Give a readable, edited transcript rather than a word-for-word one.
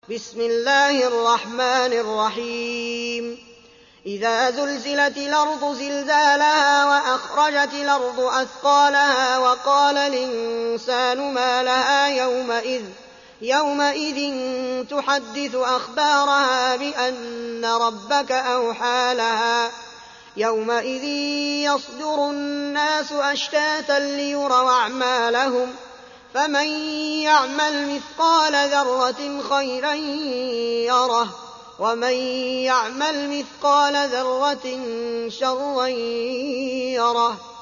بسم الله الرحمن الرحيم إذا زلزلت الأرض زلزالها وأخرجت الأرض أثقالها وقال الإنسان ما لها يومئذ تحدث أخبارها بأن ربك أوحى لها يومئذ يصدر الناس أشتاتا ليروا أعمالهم فمن يعمل مثقال ذرة خيرا يره ومن يعمل مثقال ذرة شرا يره